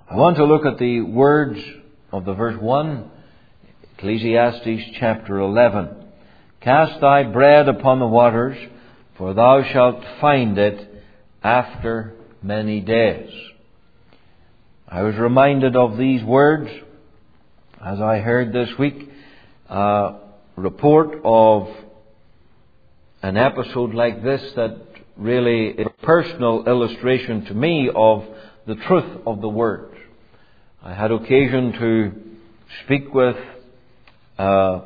I want to look at the words of the verse 1, Ecclesiastes chapter 11. Cast thy bread upon the waters, for thou shalt find it after many days. I was reminded of these words as I heard this week a report of an episode like this that really is a personal illustration to me of the truth of the Word. I had occasion to speak with a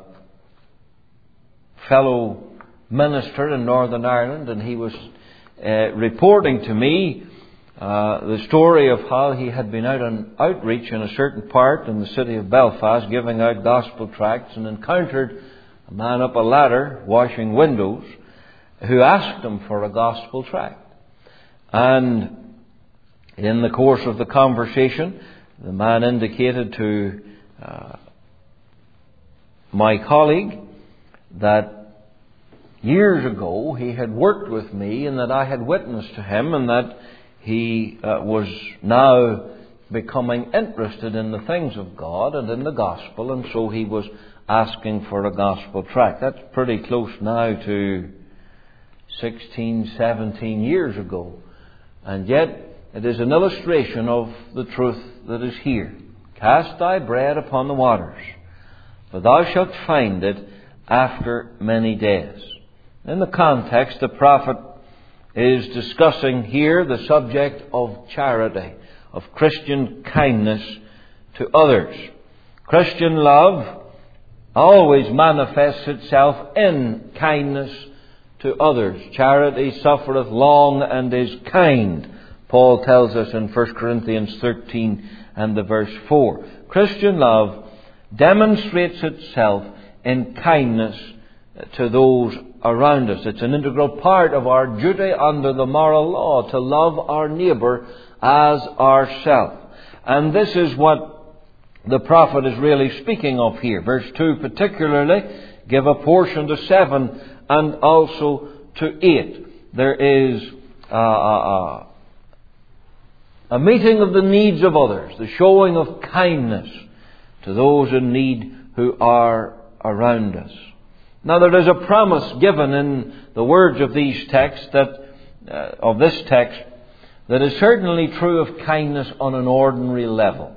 fellow minister in Northern Ireland, and he was reporting to me the story of how he had been out on outreach in a certain part in the city of Belfast, giving out gospel tracts, and encountered a man up a ladder washing windows who asked him for a gospel tract. And in the course of the conversation, the man indicated to my colleague that years ago he had worked with me and that I had witnessed to him, and that he was now becoming interested in the things of God and in the gospel, and so he was asking for a gospel tract. That's pretty close now to 16, 17 years ago. And yet it is an illustration of the truth that is here. Cast thy bread upon the waters, for thou shalt find it after many days. In the context, the prophet is discussing here the subject of charity, of Christian kindness to others. Christian love always manifests itself in kindness to others. Charity suffereth long and is kind, Paul tells us in 1 Corinthians 13 and the verse 4. Christian love demonstrates itself in kindness to those around us. It's an integral part of our duty under the moral law to love our neighbour as ourselves. And this is what the prophet is really speaking of here. Verse 2 particularly, give a portion to 7 and also to 8. There is a meeting of the needs of others, the showing of kindness to those in need who are around us. Now there is a promise given in the words of these texts of this text that is certainly true of kindness on an ordinary level.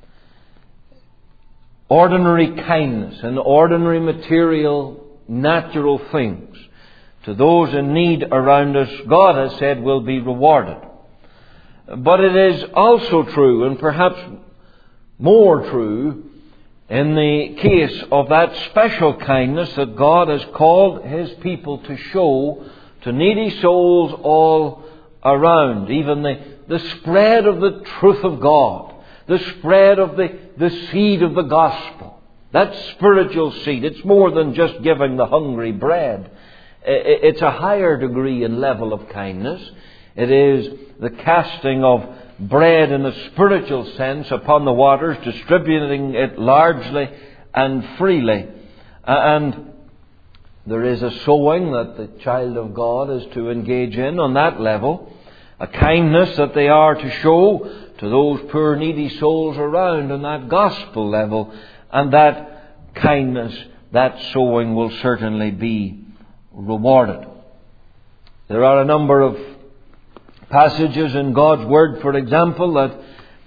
Ordinary kindness and ordinary material, natural things to those in need around us, God has said will be rewarded. But it is also true, and perhaps more true, in the case of that special kindness that God has called His people to show to needy souls all around. Even the spread of the truth of God, the spread of the seed of the gospel, that spiritual seed. It's more than just giving the hungry bread. It's a higher degree and level of kindness. It is the casting of bread in a spiritual sense upon the waters, distributing it largely and freely. And there is a sowing that the child of God is to engage in on that level, a kindness that they are to show to those poor needy souls around on that gospel level, and that kindness, that sowing will certainly be rewarded. There are a number of passages in God's Word, for example, that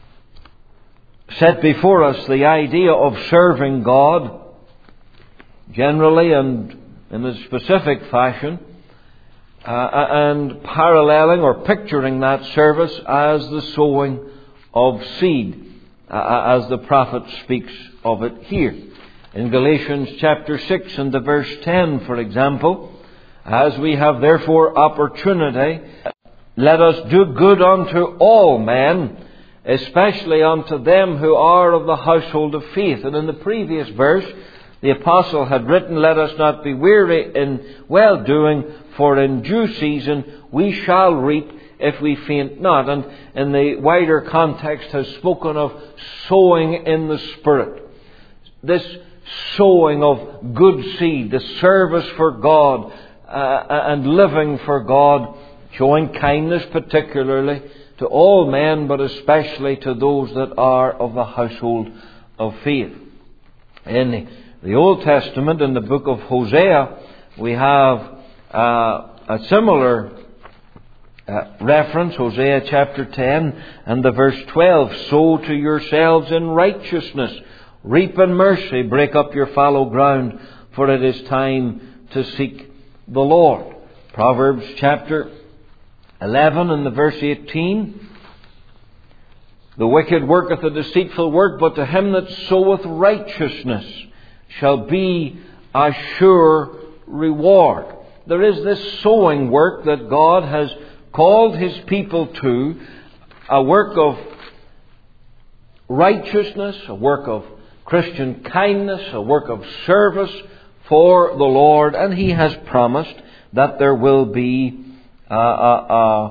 set before us the idea of serving God generally and in a specific fashion, and paralleling or picturing that service as the sowing of seed, as the prophet speaks of it here. In Galatians chapter 6 and the verse 10, for example, as we have therefore opportunity, let us do good unto all men, especially unto them who are of the household of faith. And in the previous verse, the apostle had written, let us not be weary in well-doing, for in due season we shall reap if we faint not. And in the wider context has spoken of sowing in the Spirit. This sowing of good seed, the service for God and living for God, showing kindness particularly to all men, but especially to those that are of the household of faith. In the Old Testament, in the book of Hosea, we have a similar reference, Hosea chapter 10 and the verse 12. Sow to yourselves in righteousness, reap in mercy, break up your fallow ground, for it is time to seek the Lord. Proverbs chapter 11 and the verse 18. The wicked worketh a deceitful work, but to him that soweth righteousness shall be a sure reward. There is this sowing work that God has called His people to, a work of righteousness, a work of Christian kindness, a work of service for the Lord, and He has promised that there will be a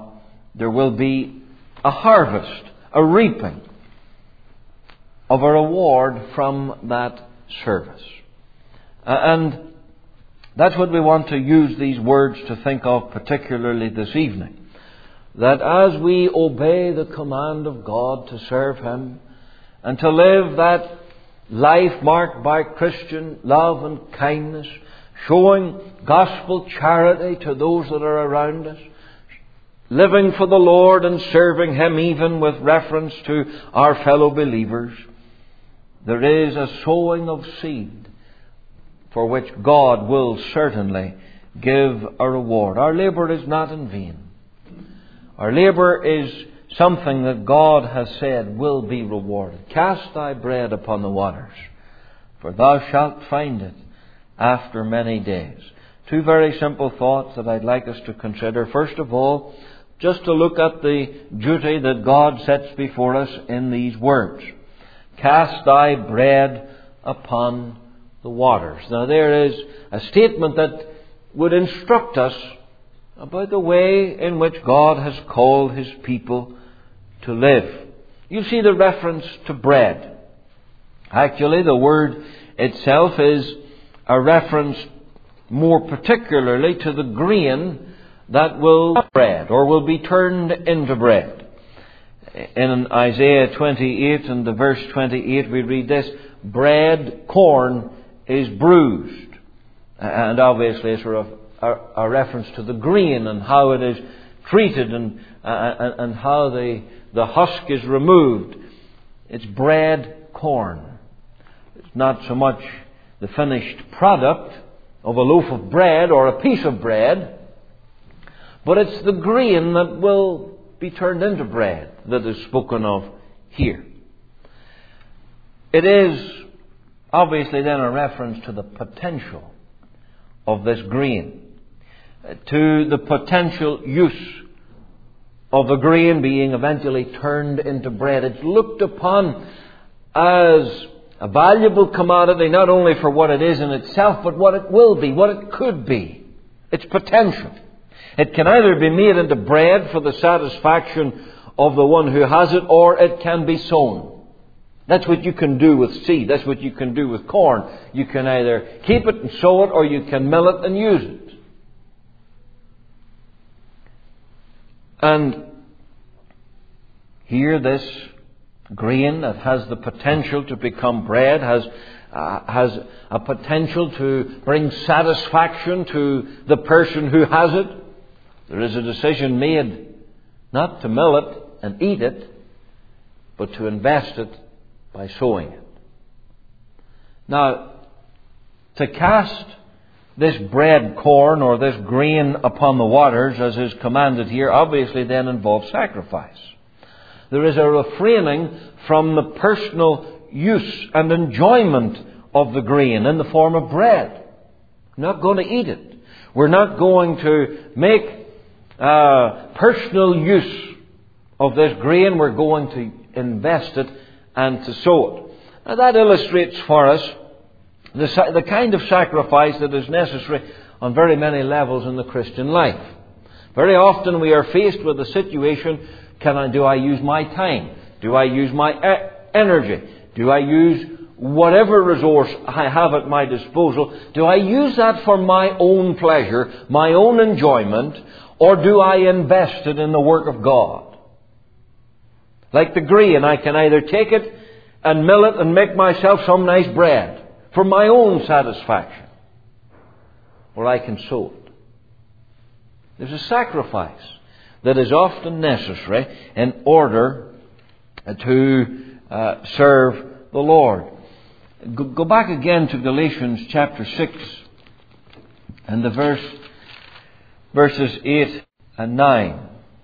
harvest, a reaping of a reward from that service. And that's what we want to use these words to think of particularly this evening. That as we obey the command of God to serve Him and to live that life marked by Christian love and kindness, showing gospel charity to those that are around us, living for the Lord and serving Him even with reference to our fellow believers, there is a sowing of seed for which God will certainly give a reward. Our labour is not in vain. Our labour is something that God has said will be rewarded. Cast thy bread upon the waters, for thou shalt find it after many days. Two very simple thoughts that I'd like us to consider. First of all, just to look at the duty that God sets before us in these words. Cast thy bread upon the waters. Now there is a statement that would instruct us about the way in which God has called His people to live. You see the reference to bread. Actually, the word itself is a reference more particularly to the grain that will be bread or will be turned into bread. In Isaiah 28 and the verse 28 we read this: bread, corn is bruised. And obviously it's a reference to the grain and how it is treated and how the husk is removed. It's bread, corn. It's not so much the finished product of a loaf of bread or a piece of bread, but it's the grain that will be turned into bread that is spoken of here. It is obviously then a reference to the potential of this grain, to the potential use of the grain being eventually turned into bread. It's looked upon as a valuable commodity, not only for what it is in itself, but what it will be, what it could be, its potential. It can either be made into bread for the satisfaction of the one who has it, or it can be sown. That's what you can do with seed. That's what you can do with corn. You can either keep it and sow it, or you can mill it and use it. And here this grain that has the potential to become bread has a potential to bring satisfaction to the person who has it. There is a decision made not to mill it and eat it, but to invest it by sowing it. Now, to cast this bread, corn, or this grain upon the waters, as is commanded here, obviously then involves sacrifice. There is a refraining from the personal use and enjoyment of the grain in the form of bread. We're not going to eat it. We're not going to make personal use of this grain. We're going to invest it and to sow it. Now that illustrates for us the kind of sacrifice that is necessary on very many levels in the Christian life. Very often we are faced with a situation: do I use my time? Do I use my energy? Do I use whatever resource I have at my disposal? Do I use that for my own pleasure, my own enjoyment, or do I invest it in the work of God? Like the grain, I can either take it and mill it and make myself some nice bread for my own satisfaction, or I can sow it. There's a sacrifice that is often necessary in order to serve the Lord. Go back again to Galatians chapter 6 and the verses 8 and 9.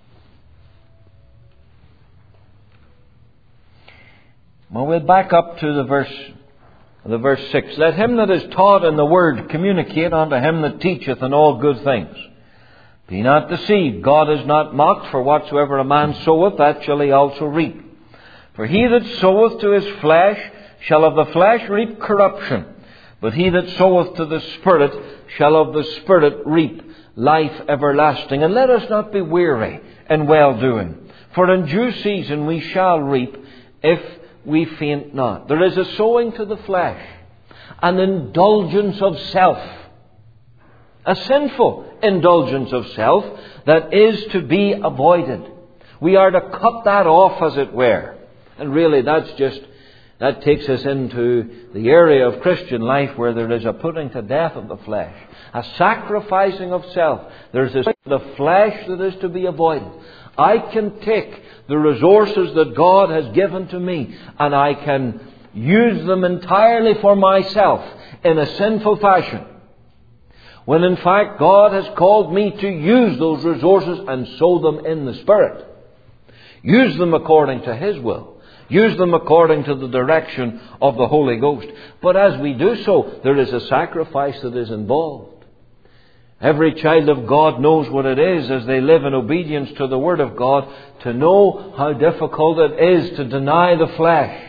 Well, we'll back up to the verse 6. Let him that is taught in the word communicate unto him that teacheth in all good things. Be not deceived, God is not mocked, for whatsoever a man soweth, that shall he also reap. For he that soweth to his flesh shall of the flesh reap corruption, but he that soweth to the Spirit shall of the Spirit reap life everlasting. And let us not be weary in well-doing, for in due season we shall reap if we faint not. There is a sowing to the flesh, an indulgence of self, a sinful indulgence of self that is to be avoided. We are to cut that off, as it were. And really that takes us into the area of Christian life where there is a putting to death of the flesh, a sacrificing of self. There's the flesh that is to be avoided. I can take the resources that God has given to me and I can use them entirely for myself in a sinful fashion, when in fact God has called me to use those resources and sow them in the Spirit. Use them according to His will. Use them according to the direction of the Holy Ghost. But as we do so, there is a sacrifice that is involved. Every child of God knows what it is, as they live in obedience to the Word of God, to know how difficult it is to deny the flesh.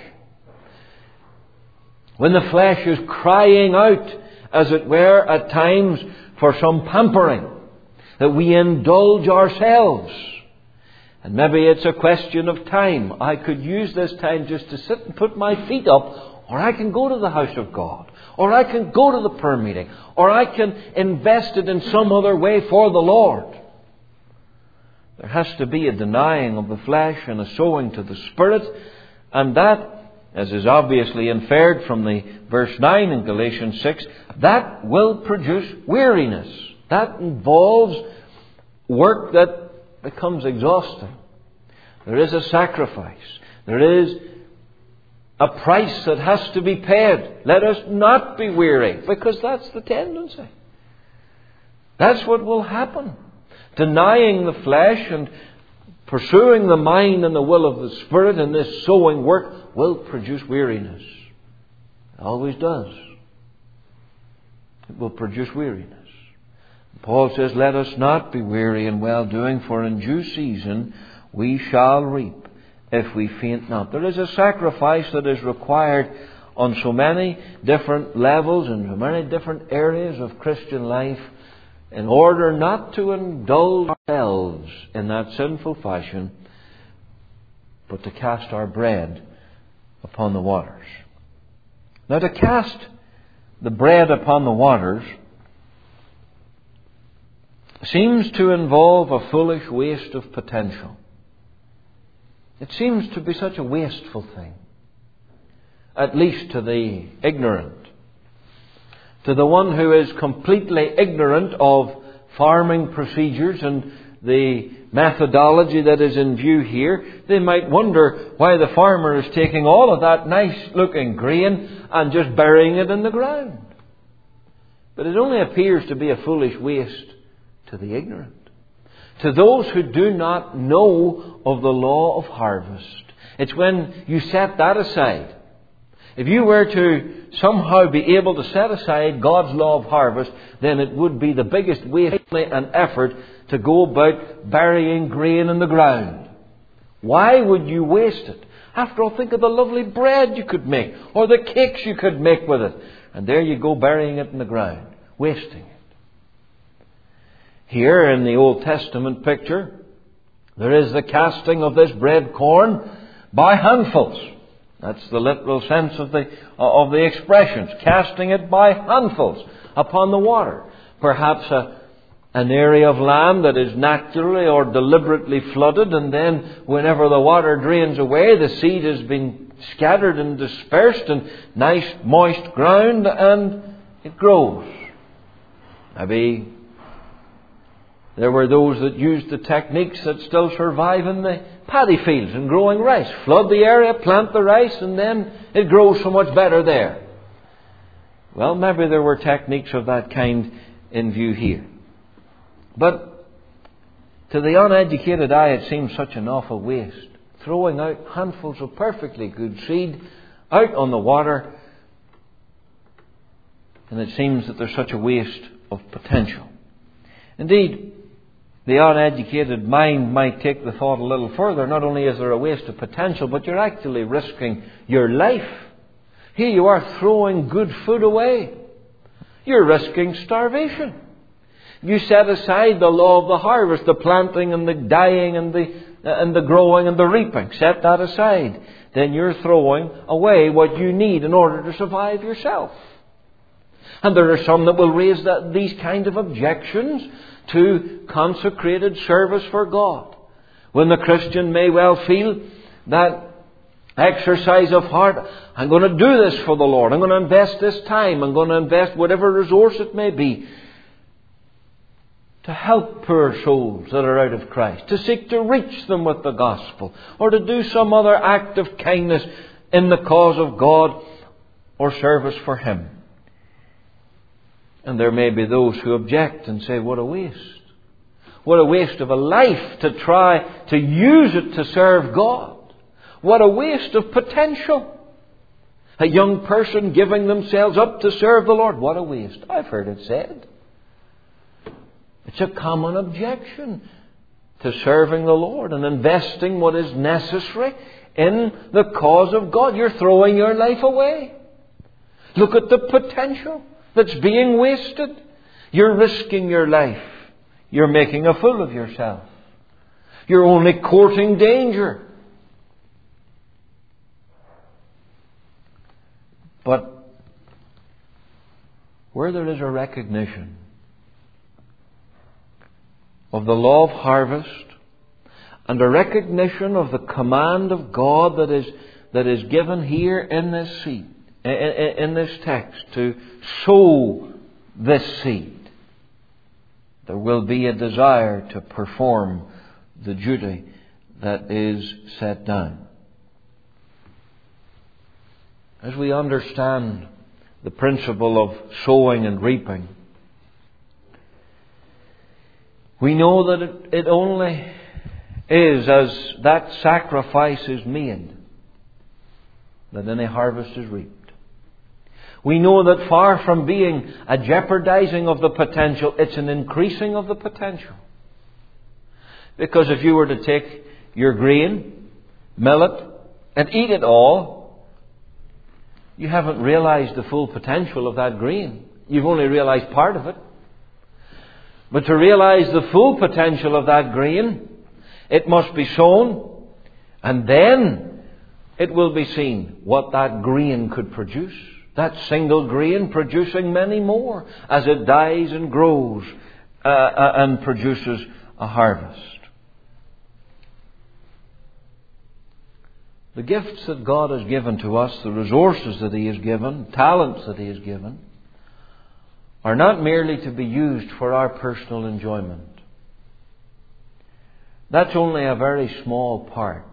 When the flesh is crying out, as it were, at times for some pampering, that we indulge ourselves. And maybe it's a question of time. I could use this time just to sit and put my feet up, or I can go to the house of God, or I can go to the prayer meeting, or I can invest it in some other way for the Lord. There has to be a denying of the flesh and a sowing to the Spirit, and that, as is obviously inferred from the verse 9 in Galatians 6, that will produce weariness. That involves work that becomes exhausting. There is a sacrifice. There is a price that has to be paid. Let us not be weary, because that's the tendency. That's what will happen. Denying the flesh and pursuing the mind and the will of the Spirit in this sowing work will produce weariness. It always does. It will produce weariness. Paul says, let us not be weary in well-doing, for in due season we shall reap if we faint not. There is a sacrifice that is required on so many different levels and so many different areas of Christian life in order not to indulge ourselves in that sinful fashion, but to cast our bread upon the waters. Now, to cast the bread upon the waters seems to involve a foolish waste of potential. It seems to be such a wasteful thing, at least to the ignorant. To the one who is completely ignorant of farming procedures and the methodology that is in view here, they might wonder why the farmer is taking all of that nice looking grain and just burying it in the ground. But it only appears to be a foolish waste to the ignorant. To those who do not know of the law of harvest. It's when you set that aside. If you were to somehow be able to set aside God's law of harvest, then it would be the biggest waste and effort to go about burying grain in the ground. Why would you waste it? After all, think of the lovely bread you could make, or the cakes you could make with it. And there you go, burying it in the ground, wasting it. Here in the Old Testament picture, there is the casting of this bread corn by handfuls. That's the literal sense of the expressions. Casting it by handfuls upon the water. Perhaps an area of land that is naturally or deliberately flooded, and then whenever the water drains away, the seed has been scattered and dispersed in nice moist ground, and it grows. Maybe there were those that used the techniques that still survive in the paddy fields and growing rice. Flood the area, plant the rice, and then it grows so much better there. Well, maybe there were techniques of that kind in view here. But to the uneducated eye, it seems such an awful waste. Throwing out handfuls of perfectly good seed out on the water, and it seems that there's such a waste of potential. Indeed, the uneducated mind might take the thought a little further. Not only is there a waste of potential, but you're actually risking your life. Here you are throwing good food away. You're risking starvation. You set aside the law of the harvest, the planting and the dying and the growing and the reaping. Set that aside. Then you're throwing away what you need in order to survive yourself. And there are some that will raise these kind of objections to consecrated service for God. When the Christian may well feel that exercise of heart, I'm going to do this for the Lord. I'm going to invest this time. I'm going to invest whatever resource it may be to help poor souls that are out of Christ, to seek to reach them with the gospel, or to do some other act of kindness in the cause of God or service for Him. And there may be those who object and say, what a waste. What a waste of a life to try to use it to serve God. What a waste of potential. A young person giving themselves up to serve the Lord. What a waste. I've heard it said. It's a common objection to serving the Lord and investing what is necessary in the cause of God. You're throwing your life away. Look at the potential that's being wasted. You're risking your life. You're making a fool of yourself. You're only courting danger. But where there is a recognition of the law of harvest and a recognition of the command of God that is given here in this seed, in this text, to sow this seed, there will be a desire to perform the duty that is set down. As we understand the principle of sowing and reaping, we know that it only is as that sacrifice is made that any harvest is reaped. We know that far from being a jeopardizing of the potential, it's an increasing of the potential. Because if you were to take your grain, mill it, and eat it all, you haven't realized the full potential of that grain. You've only realized part of it. But to realize the full potential of that grain, it must be sown, and then it will be seen what that grain could produce. That single grain producing many more as it dies and grows and produces a harvest. The gifts that God has given to us, the resources that He has given, talents that He has given, are not merely to be used for our personal enjoyment. That's only a very small part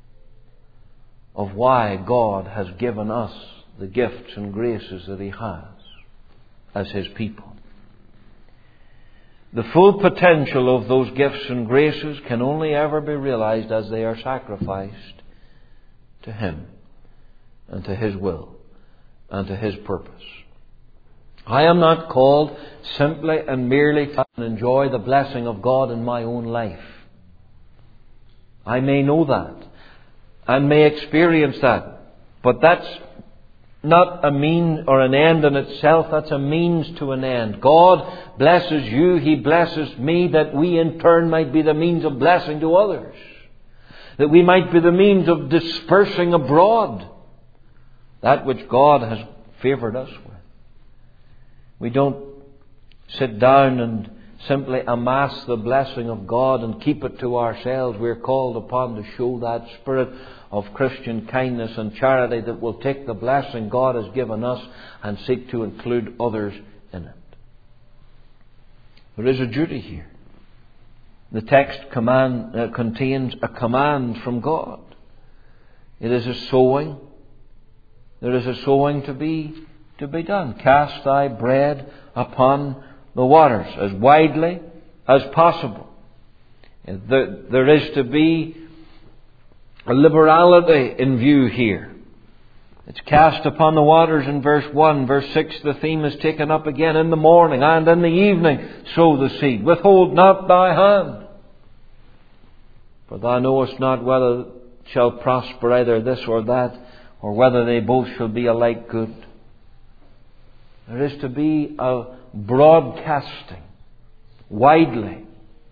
of why God has given us the gifts and graces that He has as His people. The full potential of those gifts and graces can only ever be realized as they are sacrificed to Him and to His will and to His purpose. I am not called simply and merely to enjoy the blessing of God in my own life. I may know that and may experience that, but that's not a mean or an end in itself. That's a means to an end. God blesses you, He blesses me, that we in turn might be the means of blessing to others. That we might be the means of dispersing abroad that which God has favoured us with. We don't sit down and simply amass the blessing of God and keep it to ourselves. We're called upon to show that spirit of Christian kindness and charity that will take the blessing God has given us and seek to include others in it. There is a duty here. The text contains a command from God. It is a sowing. There is a sowing to be done. Cast thy bread upon the waters as widely as possible. There is to be a liberality in view here. It's cast upon the waters in verse 1. Verse 6, the theme is taken up again. In the morning and in the evening sow the seed. Withhold not thy hand. For thou knowest not whether it shall prosper either this or that, or whether they both shall be alike good. There is to be a broadcasting widely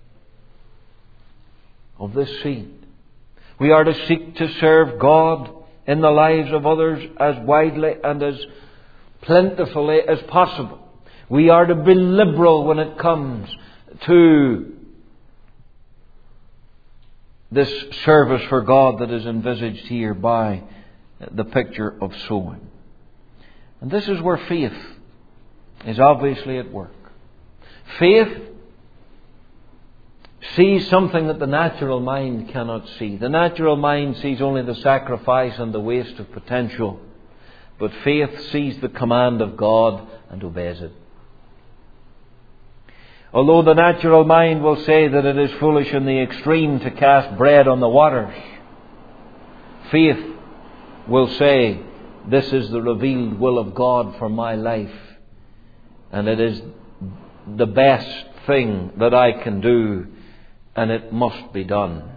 of this seed. We are to seek to serve God in the lives of others as widely and as plentifully as possible. We are to be liberal when it comes to this service for God that is envisaged here by the picture of sowing. And this is where faith is obviously at work. Faith sees something that the natural mind cannot see. The natural mind sees only the sacrifice and the waste of potential. But faith sees the command of God and obeys it. Although the natural mind will say that it is foolish in the extreme to cast bread on the waters, faith will say, this is the revealed will of God for my life, and it is the best thing that I can do, and it must be done.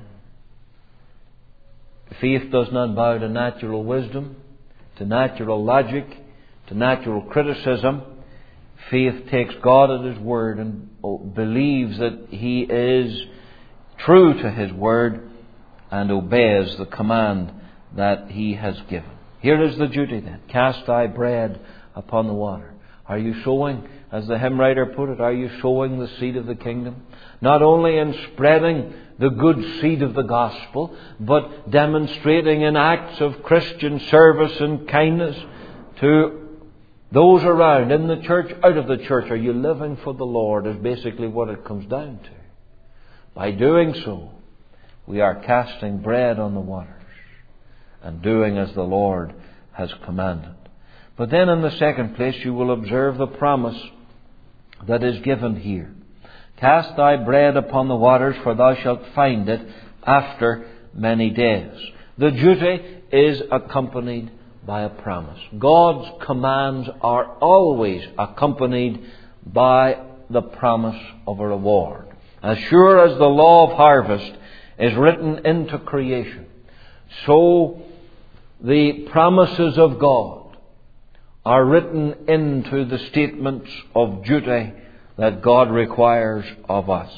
Faith does not bow to natural wisdom, to natural logic, to natural criticism. Faith takes God at His word and believes that He is true to His word and obeys the command that He has given. Here is the duty then. Cast thy bread upon the water. Are you sowing, as the hymn writer put it, are you sowing the seed of the kingdom? Not only in spreading the good seed of the gospel, but demonstrating in acts of Christian service and kindness to those around, in the church, out of the church. Are you living for the Lord is basically what it comes down to. By doing so, we are casting bread on the waters and doing as the Lord has commanded. But then in the second place, you will observe the promise that is given here. Cast thy bread upon the waters, for thou shalt find it after many days. The duty is accompanied by a promise. God's commands are always accompanied by the promise of a reward. As sure as the law of harvest is written into creation, so the promises of God are written into the statements of duty that God requires of us.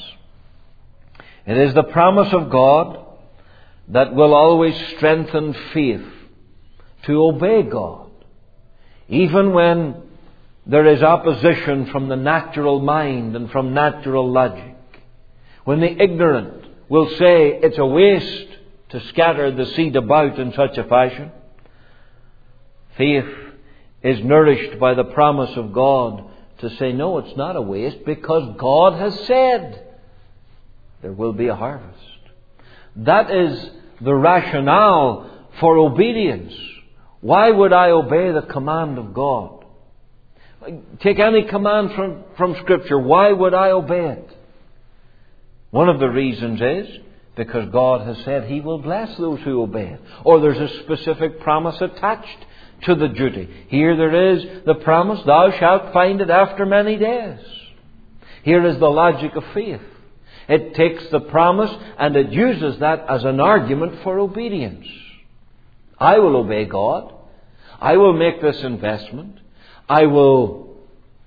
It is the promise of God that will always strengthen faith to obey God, even when there is opposition from the natural mind and from natural logic. When the ignorant will say it's a waste to scatter the seed about in such a fashion, faith is nourished by the promise of God to say, no, it's not a waste, because God has said there will be a harvest. That is the rationale for obedience. Why would I obey the command of God? Take any command from Scripture. Why would I obey it? One of the reasons is because God has said He will bless those who obey it. Or there's a specific promise attached to the duty. Here there is the promise, thou shalt find it after many days. Here is the logic of faith. It takes the promise and it uses that as an argument for obedience. I will obey God. I will make this investment. I will,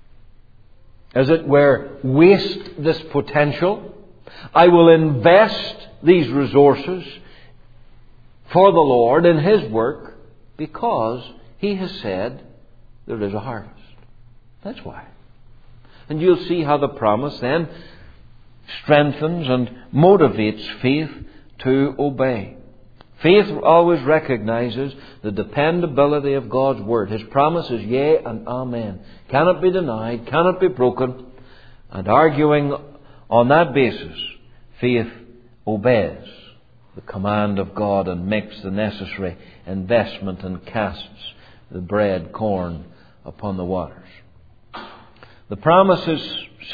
as it were, waste this potential. I will invest these resources for the Lord in His work because He has said there is a harvest. That's why. And you'll see how the promise then strengthens and motivates faith to obey. Faith always recognizes the dependability of God's Word. His promise is yea and amen. Cannot be denied, cannot be broken. And arguing on that basis, faith obeys the command of God and makes the necessary investment and casts the bread, corn upon the waters. The promise is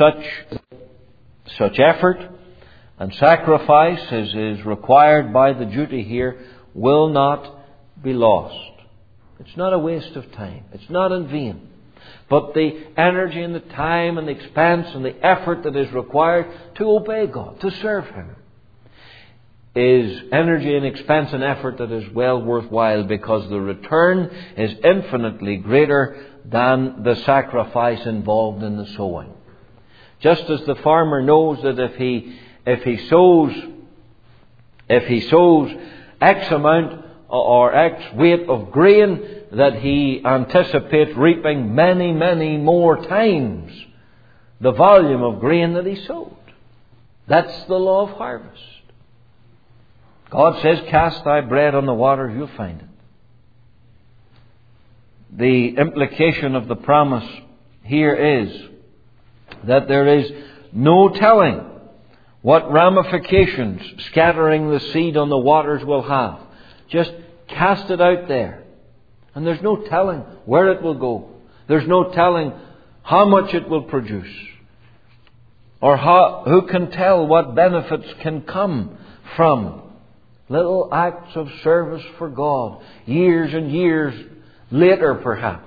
such effort and sacrifice as is required by the duty here will not be lost. It's not a waste of time. It's not in vain. But the energy and the time and the expense and the effort that is required to obey God, to serve Him, is energy and expense and effort that is well worthwhile, because the return is infinitely greater than the sacrifice involved in the sowing. Just as the farmer knows that if he sows X amount or X weight of grain, that he anticipates reaping many, many more times the volume of grain that he sowed. That's the law of harvest. God says, cast thy bread on the waters, you'll find it. The implication of the promise here is that there is no telling what ramifications scattering the seed on the waters will have. Just cast it out there. And there's no telling where it will go. There's no telling how much it will produce. Or who can tell what benefits can come from little acts of service for God, years and years later perhaps.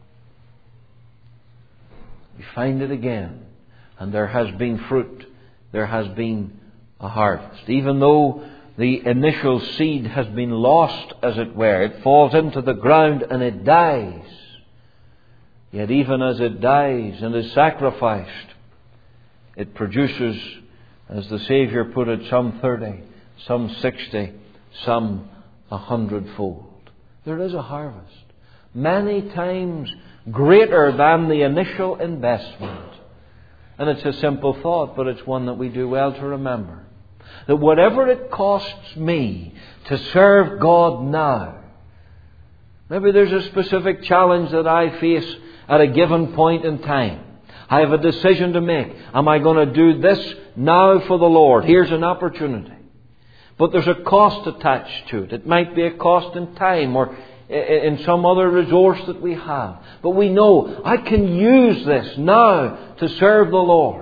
You find it again, and there has been fruit. There has been a harvest. Even though the initial seed has been lost, as it were, it falls into the ground and it dies. Yet even as it dies and is sacrificed, it produces, as the Saviour put it, some 30, some 60, some 100-fold. There is a harvest, many times greater than the initial investment. And it's a simple thought, but it's one that we do well to remember. That whatever it costs me to serve God now, maybe there's a specific challenge that I face at a given point in time. I have a decision to make. Am I going to do this now for the Lord? Here's an opportunity. But there's a cost attached to it. It might be a cost in time or in some other resource that we have. But we know I can use this now to serve the Lord.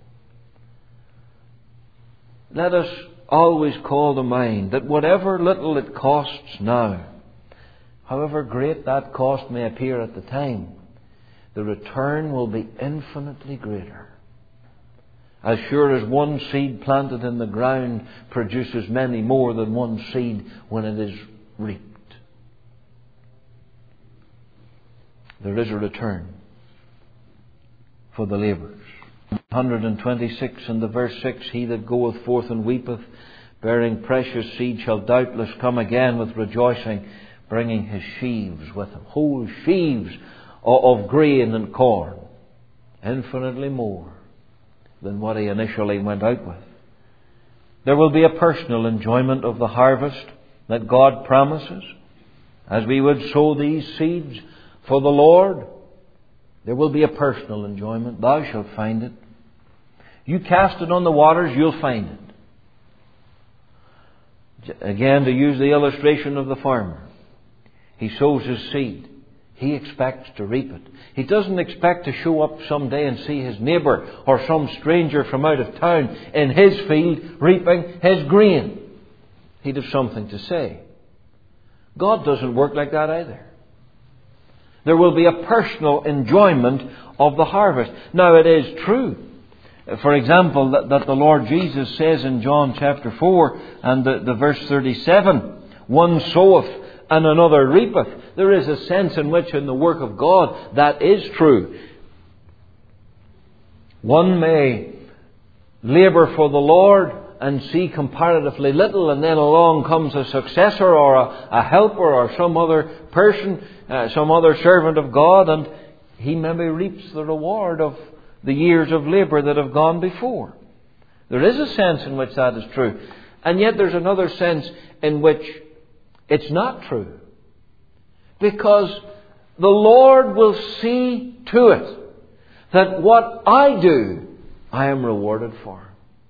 Let us always call to mind that whatever little it costs now, however great that cost may appear at the time, the return will be infinitely greater. As sure as one seed planted in the ground produces many more than one seed when it is reaped. There is a return for the labourers. 126 and the verse 6, he that goeth forth and weepeth, bearing precious seed, shall doubtless come again with rejoicing, bringing his sheaves with him. Whole sheaves of grain and corn. Infinitely more than what he initially went out with. There will be a personal enjoyment of the harvest that God promises. As we would sow these seeds for the Lord, there will be a personal enjoyment. Thou shalt find it. You cast it on the waters, you'll find it. Again, to use the illustration of the farmer. He sows his seed. He expects to reap it. He doesn't expect to show up someday and see his neighbour or some stranger from out of town in his field reaping his grain. He'd have something to say. God doesn't work like that either. There will be a personal enjoyment of the harvest. Now it is true, for example, that the Lord Jesus says in John chapter 4 and the verse 37, one soweth and another reapeth. There is a sense in which in the work of God that is true. One may labour for the Lord and see comparatively little, and then along comes a successor or a helper or some other person, some other servant of God, and he maybe reaps the reward of the years of labour that have gone before. There is a sense in which that is true. And yet there's another sense in which it's not true. Because the Lord will see to it that what I do, I am rewarded for.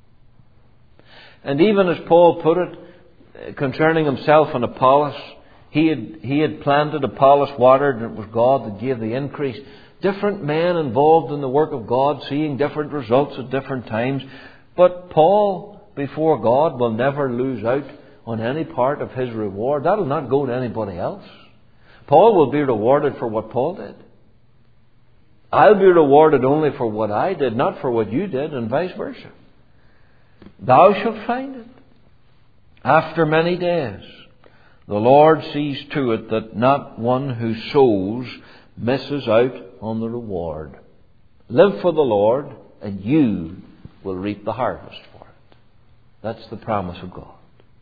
And even as Paul put it, concerning himself and Apollos, he had planted, Apollos watered, and it was God that gave the increase. Different men involved in the work of God, seeing different results at different times. But Paul, before God, will never lose out on any part of his reward. That will not go to anybody else. Paul will be rewarded for what Paul did. I'll be rewarded only for what I did, not for what you did, and vice versa. Thou shalt find it. After many days, the Lord sees to it that not one who sows misses out on the reward. Live for the Lord, and you will reap the harvest for it. That's the promise of God.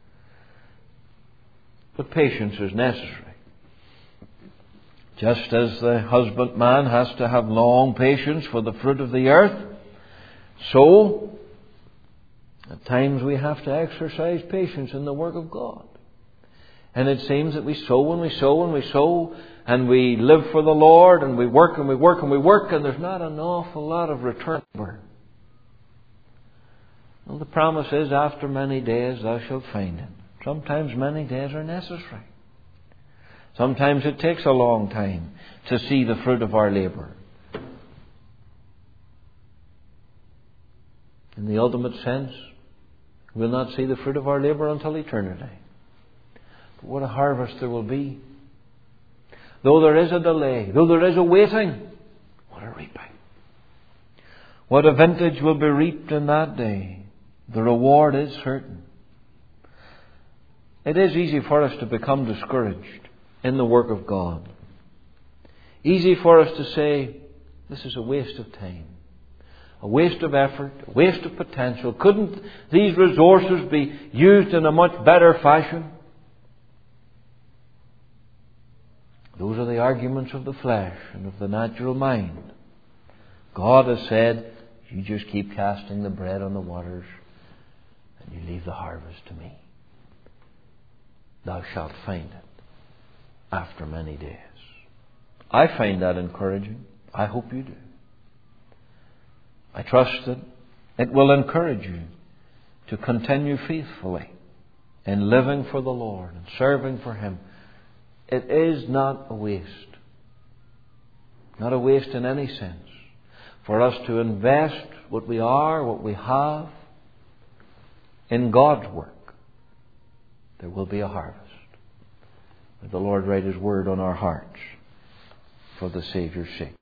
But patience is necessary. Just as the husbandman has to have long patience for the fruit of the earth, so at times we have to exercise patience in the work of God. And it seems that we sow and we sow and we sow, and we live for the Lord, and we work and we work and we work, and there's not an awful lot of return. Well, the promise is, after many days thou shalt find it. Sometimes many days are necessary. Sometimes it takes a long time to see the fruit of our labour. In the ultimate sense, we'll not see the fruit of our labour until eternity. But what a harvest there will be. Though there is a delay, though there is a waiting, what a reaping. What a vintage will be reaped in that day. The reward is certain. It is easy for us to become discouraged in the work of God. Easy for us to say, this is a waste of time, a waste of effort, a waste of potential. Couldn't these resources be used in a much better fashion? Those are the arguments of the flesh and of the natural mind. God has said, you just keep casting the bread on the waters and you leave the harvest to me. Thou shalt find it after many days. I find that encouraging. I hope you do. I trust that it will encourage you to continue faithfully in living for the Lord and serving for Him. It is not a waste. Not a waste in any sense. For us to invest what we are, what we have, in God's work. There will be a harvest. May the Lord write His word on our hearts for the Saviour's sake.